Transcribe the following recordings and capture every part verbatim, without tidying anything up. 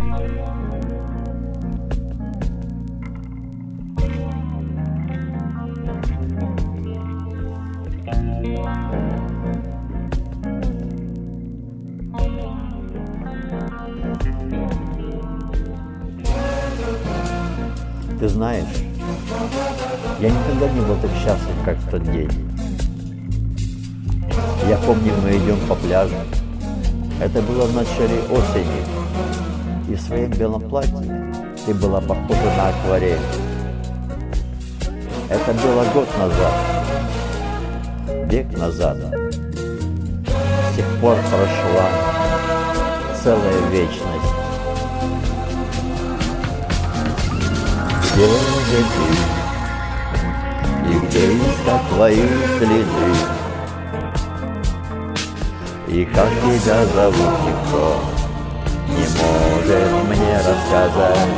Ты знаешь, я никогда не был так счастлив, как в тот день. Я помню, мы идем по пляжу. Это было в начале осени. И в своем белом платье ты была похожа на акварель. Это было год назад, век назад. С тех пор прошла целая вечность. Где же ты? И где искать твои следы? И как тебя зовут, никто не может мне рассказать.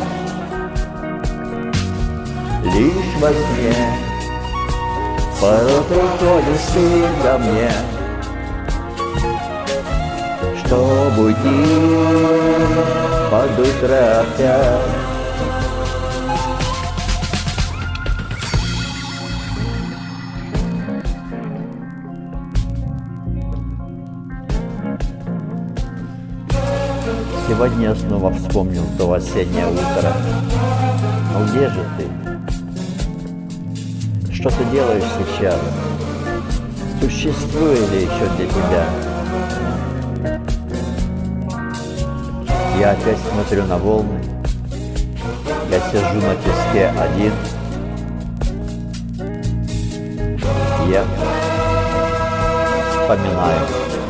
Лишь во сне порой приходишь ты ко мне, чтобы уйти под утро опять. Сегодня я снова вспомнил то осеннее утро. Но где же ты? Что ты делаешь сейчас? Существую ли еще для тебя? Я опять смотрю на волны. Я сижу на песке один. Я вспоминаю.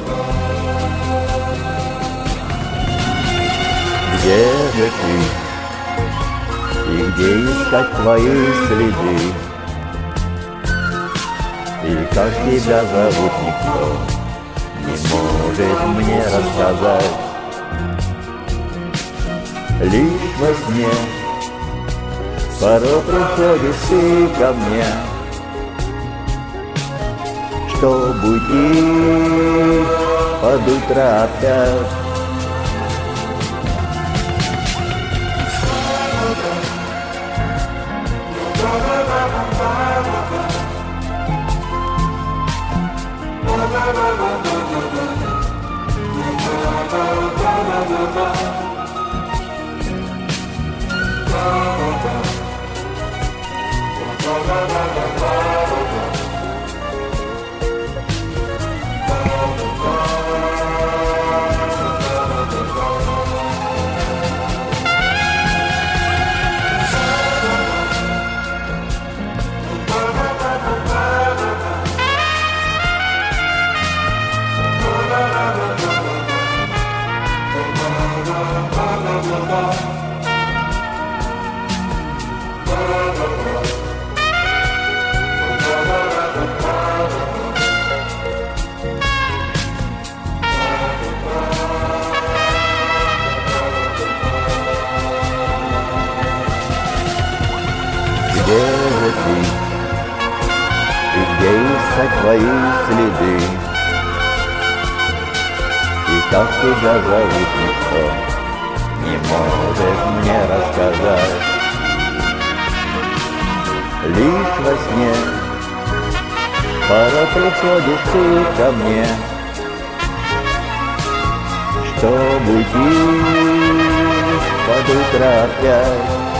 Где же ты? И где искать твои следы? И как тебя зовут, никто не может мне рассказать. Лишь во сне порой приходишь ты ко мне, чтобы уйти под утро опять. Где же ты? И где искать твои следы? И как тебя зовут, никто не может мне рассказать. Лишь во сне порой приходишь ты ко мне, чтобы уйти под утро опять.